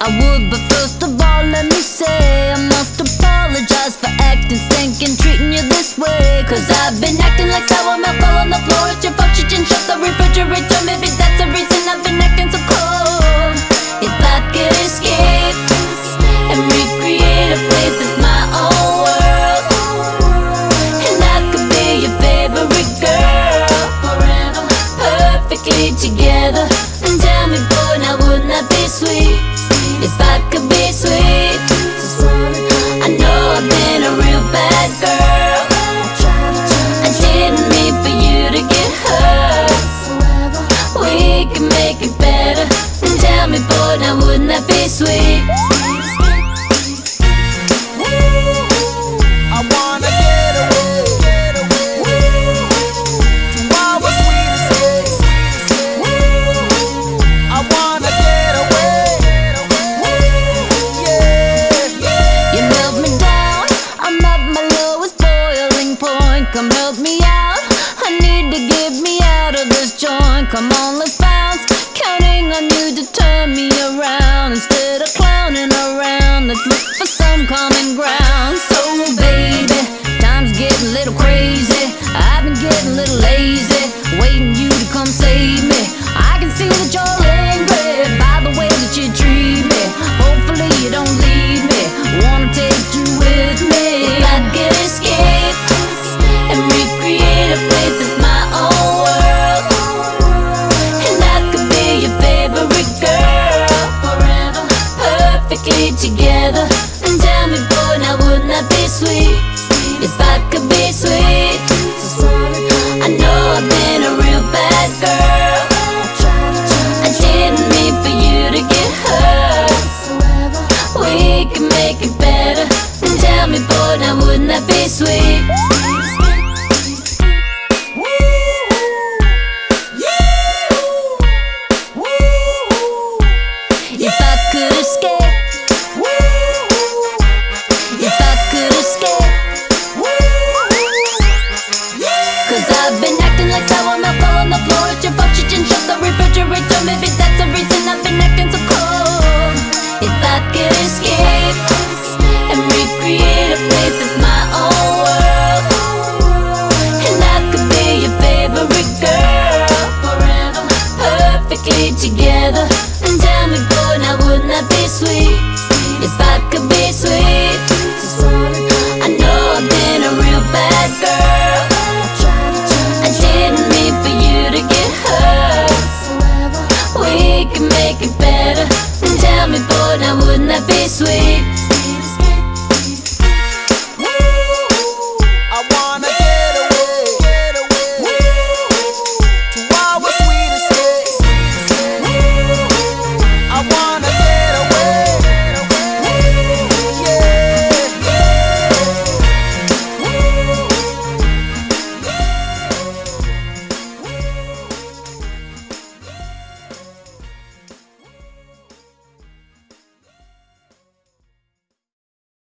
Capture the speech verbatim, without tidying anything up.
I would, but first of all let me say I must apologize for acting stinking, treating you this way. Cause I've been acting like sour milk all on the floor. It's your fault you didn't shut the refrigerator. Maybe that's the reason I've been acting so cold. If I could escape and recreate a place that's my own world, and I could be your favorite girl forever, perfectly together. And tell me, boy, now wouldn't that be sweet? If I could be sweet. I know I've been a real bad girl. I didn't mean for you to get hurt. We can make it better. And tell me, boy, now wouldn't that be sweet? I wanna get away, get away to our sweet escape. I wanna get away, yeah. You held me down, I'm at my lowest boiling point. Come help me out, I need to get me out of this joint. Come on, let's bounce, counting on you to turn me around. Instead of clowning around, let's look for some common ground. So baby, time's getting a little crazy. I've been getting a little lazy, waiting you to come save me. I can see that you're angry by the way that you treat me. Hopefully you don't leave me, wanna take you with me. If I could escape and recreate a place that's my own world, and I could be your favorite girl forever, perfectly together. And tell me, boy, now wouldn't that be sweet? If I could be sweet. I know I've been a real bad girl. I didn't mean for you to get hurt. We can make it better. And tell me, boy, now wouldn't that be sweet? If I could escape, if I could escape, cause I've been acting like sour milk all on the floor. It's your fault you didn't shut the refrigerator. Maybe that's the reason I've been acting so cold. If I could escape and recreate a place that's my own world, and I could be your favorite girl forever, perfectly together.